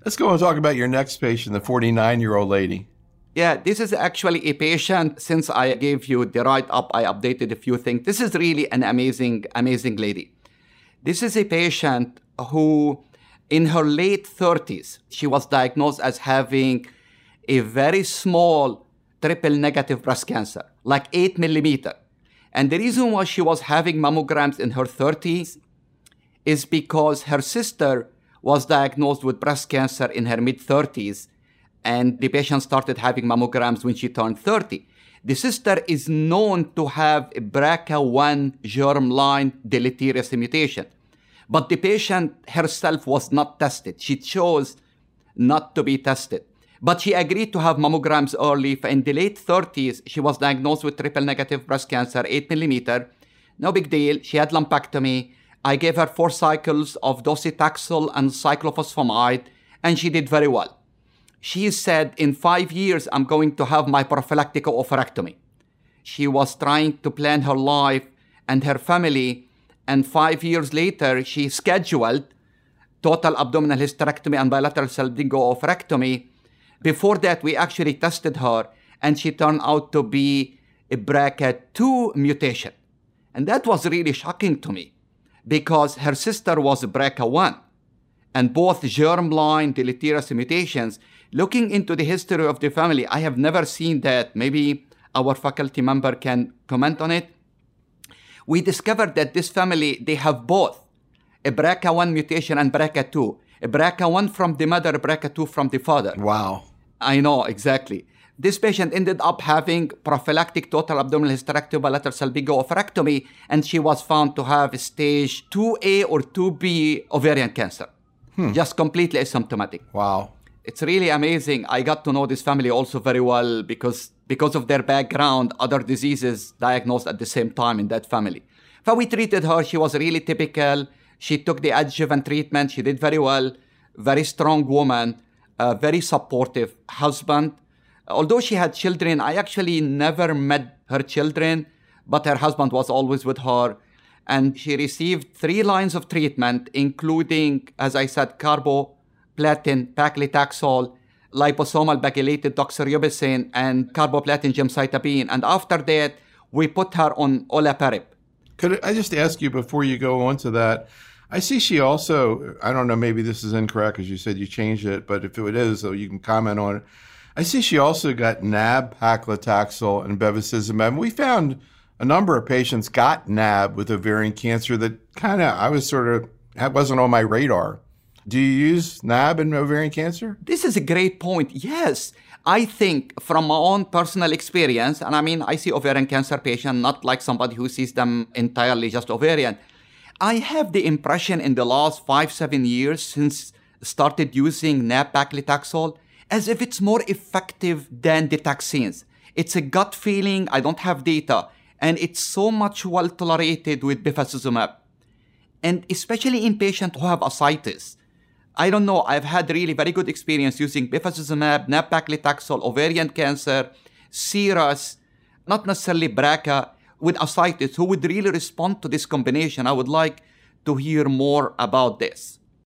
Let's go and talk about your next patient, the 49-year-old lady. Yeah, this is actually a patient. Since I gave you the write-up, I updated a few things. This is really an amazing, amazing lady. This is a patient who, in her late 30s, she was diagnosed as having a very small triple negative breast cancer, like 8 millimeter. And the reason why she was having mammograms in her 30s is because her sister was diagnosed with breast cancer in her mid-30s, and the patient started having mammograms when she turned 30. The sister is known to have a BRCA1 germline deleterious mutation, but the patient herself was not tested. She chose not to be tested. But she agreed to have mammograms early. In the late 30s, she was diagnosed with triple negative breast cancer, 8 millimeter. No big deal. She had lumpectomy. I gave her 4 cycles of docetaxel and cyclophosphamide, and she did very well. She said, in 5 years, I'm going to have my prophylactic oophorectomy. She was trying to plan her life and her family, and 5 years later, she scheduled total abdominal hysterectomy and bilateral salpingo oophorectomy. Before that, we actually tested her, and she turned out to be a BRCA2 mutation. And that was really shocking to me, because her sister was BRCA1, and both germline deleterious mutations. Looking into the history of the family, I have never seen that. Maybe our faculty member can comment on it. We discovered that this family, they have both a BRCA1 mutation and BRCA2. A BRCA1 from the mother, BRCA2 from the father. Wow. I know, exactly. This patient ended up having prophylactic total abdominal hysterectomy, bilateral salpingo oophorectomy, and she was found to have stage 2A or 2B ovarian cancer. Just completely asymptomatic. Wow. It's really amazing. I got to know this family also very well because of their background, other diseases diagnosed at the same time in that family. So we treated her. She was really typical. She took the adjuvant treatment. She did very well. Very strong woman. Very supportive husband. Although she had children, I actually never met her children, but her husband was always with her. And she received 3 lines of treatment, including, as I said, carboplatin, paclitaxel, liposomal pegylated doxorubicin, and carboplatin gemcitabine. And after that, we put her on olaparib. Could I just ask you before you go on to that, I see she also, I don't know, maybe this is incorrect because you said you changed it, but if it is, so you can comment on it. I see she also got NAB, paclitaxel, and bevacizumab. We found a number of patients got NAB with ovarian cancer that wasn't on my radar. Do you use NAB in ovarian cancer? This is a great point. Yes. I think from my own personal experience, and I mean, I see ovarian cancer patients, not like somebody who sees them entirely just ovarian. I have the impression in the last 5-7 years since started using NAB paclitaxel as if it's more effective than the taxanes. It's a gut feeling. I don't have data. And it's so much well tolerated with bevacizumab. And especially in patients who have ascites. I don't know. I've had really very good experience using bevacizumab, NAB paclitaxel, ovarian cancer, serous, not necessarily BRCA, with ascites who would really respond to this combination. I would like to hear more about this.